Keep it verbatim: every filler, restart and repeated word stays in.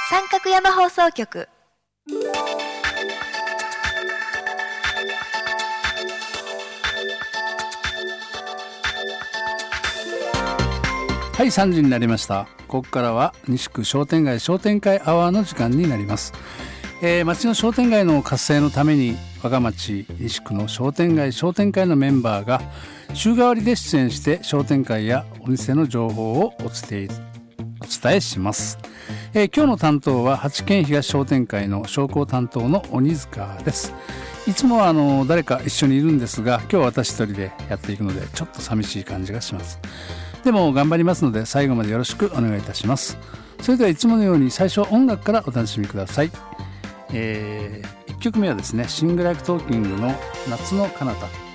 三角山放送局。 はい、さんじになりました。ここからは西区商店街商店会アワーの時間になります。えー、町の商店街の活性のために我が町西区の商店街商店会のメンバーが週替わりで出演して商店会やお店の情報をお伝え、お伝えします。えー、今日の担当は八軒東商店会の商工担当の鬼塚です。いつもはあの誰か一緒にいるんですが、今日は私一人でやっていくのでちょっと寂しい感じがします。でも頑張りますので最後までよろしくお願いいたします。それではいつものように最初は音楽からお楽しみください。えー、いっきょくめはですね、シングルライクトーキングの夏の彼方。